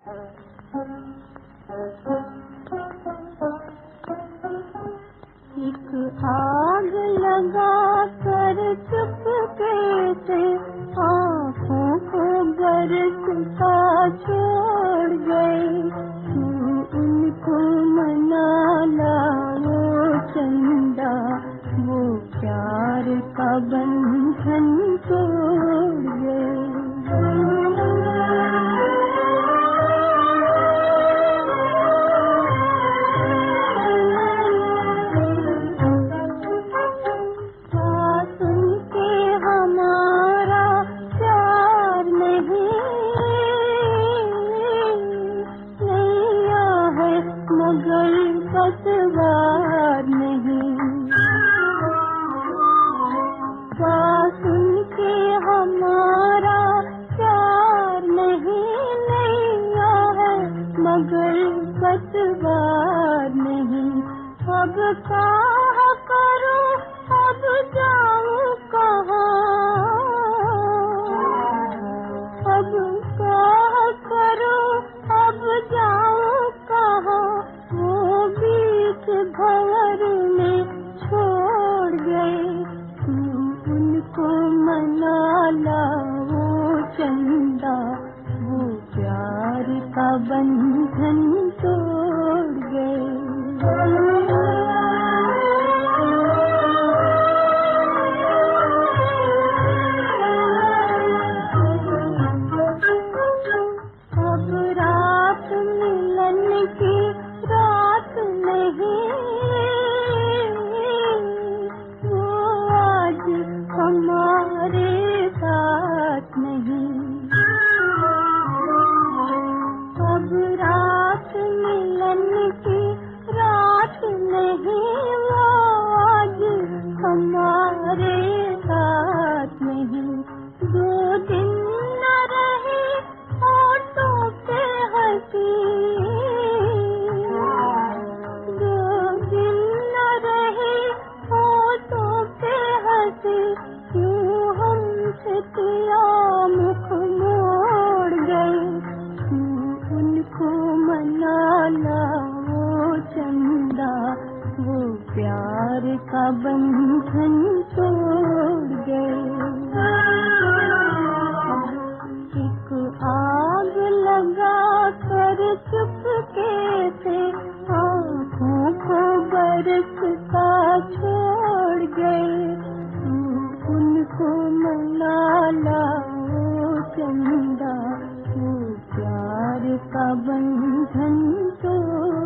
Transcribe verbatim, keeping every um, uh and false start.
एक आग लगा कर चुपके से आँखों को बरसता छोड़ गए। तू उनको मना लाओ चंदा, वो प्यार का बंधन तोड़ गए। मगर पतवार नहीं, क्या सुन के हमारा प्यार नहीं, नैया है मगर पतवार नहीं। अब कहाँ करूं, अब जाऊं कहाँ, अब कहाँ करूं, अब जाऊं कहाँ, वो बीच भंवर में छोड़ गए। तू उनको मना लाओ चंदा, वो प्यार का बंधन तोड़ गए। अब रात मिलन की रात नहीं, वो आज हमारे साथ नहीं। अब रात मिलन की रात नहीं, वो आज हमारे साथ नहीं। दो दिन न रहे होठों पे हंसी, क्यों हमसे तेरा मुख मोड़ गए। तू उनको मना लाओ चंदा, वो प्यार का बंधन तोड़ गए। एक आग लगा कर चुपके से आँखों को बरसता छोड़ गए। उनको मना लाओ चंदा, वो प्यार का बंधन तो